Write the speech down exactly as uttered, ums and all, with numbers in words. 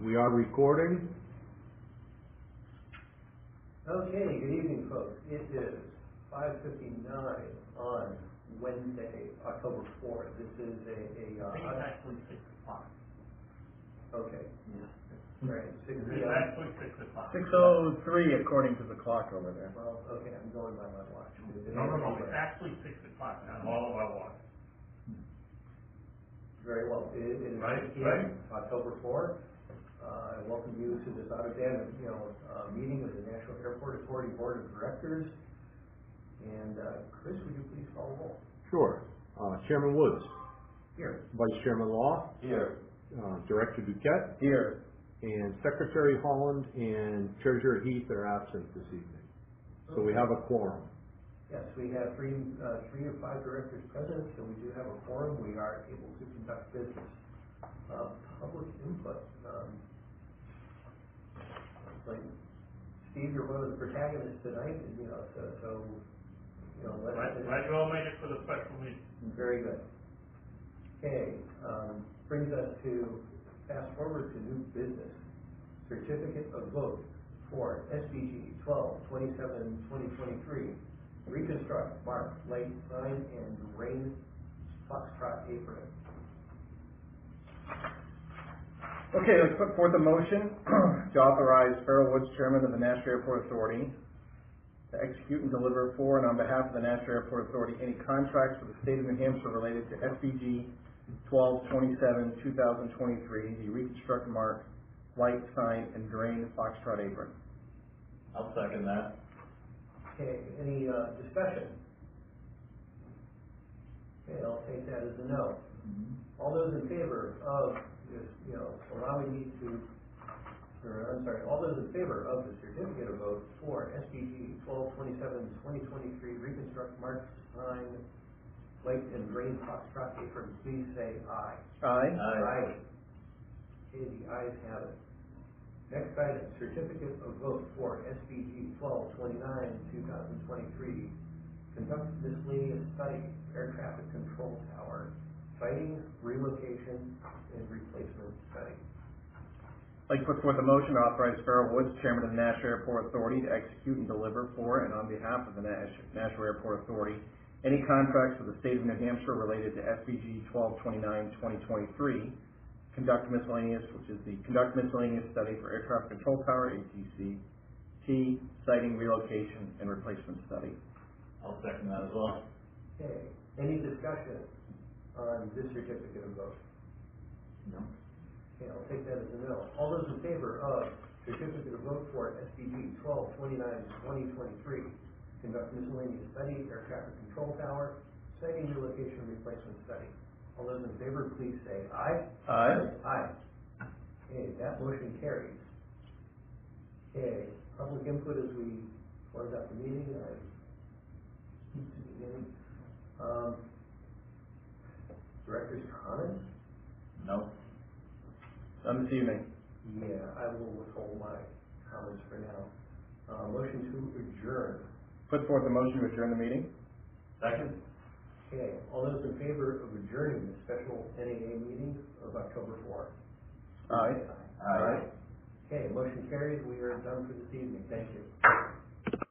We are recording. Okay, good evening, folks. It is five fifty-nine on Wednesday, October fourth. This is a, a, uh, I think it's actually six o'clock. okay, Yeah. all right, six It's P M. actually six o'clock. Six oh three according to the clock over there. Well, okay, I'm going by my watch. No, no, no, it's actually six o'clock on all of our watch. Very well. It, it is Right, six P M, October fourth. Uh, I welcome you to this out of date, you know, uh, meeting of the National Airport Authority Board of Directors. And, uh, Chris, would you please call the roll? Sure. Uh, Chairman Woods. Here. Vice Chairman Law. Here. Uh, Director Duquette. Here. And Secretary Holland and Treasurer Heath are absent this evening. So we have a quorum. Yes, we have three, uh, three or five directors present, so we do have a quorum. We are able to conduct business. Uh, public input. Um, like, Steve, you're one of the protagonists tonight, and, you know, so, so, you know, let's. Glad, glad you all made it for the special meeting. Very good. Okay, um, brings us to, fast forward to new business. Certificate of vote for S B G twelve twenty-seven twenty twenty-three. Reconstruct, mark, light sign, and rain foxtrot apron. Okay, let's put forth a motion to authorize Farrell Woods, Chairman of the Nashville Airport Authority, to execute and deliver for and on behalf of the Nashville Airport Authority any contracts for the state of New Hampshire related to S B G twelve twenty-seven two thousand twenty-three, the reconstruct, mark, light sign, and drain foxtrot apron. I'll second that. Okay, any, uh, discussion? Okay, I'll take that as a no. All those in favor of this, you know, allowing me to, or I'm sorry, all those in favor of the certificate of vote for S B G twelve twenty-seven twenty twenty-three, reconstruct, mark, sign, light, and drain foxtrot apron, please say aye. Aye. Aye. Okay, the ayes have it. Next item, certificate of vote for S B G twelve twenty-nine two thousand twenty-three, conduct miscellaneous study, air traffic control tower, siting, relocation, and replacement study. I'd like to put forth a motion to authorize Farrell Woods, Chairman of the Nashville Airport Authority, to execute and deliver for and on behalf of the Nash- Nashville Airport Authority any contracts for the state of New Hampshire related to S B G twelve twenty-nine twenty twenty-three, conduct miscellaneous, which is the conduct miscellaneous study for air traffic control tower, A T C, T, siting, relocation, and replacement study. I'll second that as well. Okay, any discussion on this certificate of vote? No. Okay, I'll take that as a no. All those in favor of certificate of vote for S B G twelve twenty-nine twenty twenty-three, conduct miscellaneous study, air traffic control tower, siting, relocation, replacement study. All those in favor, please say aye. Aye. Aye. Okay, that motion carries. Okay, public input as we close out the meeting. I, um, director's comments? No. None this evening. Yeah, I will withhold my comments for now. Uh, motion to adjourn. Put forth a motion to adjourn the meeting. Second? Okay, all those in favor of adjourning the special N A A meeting of October fourth? Aye. Aye. Okay, motion carries. We are done for this evening. Thank you.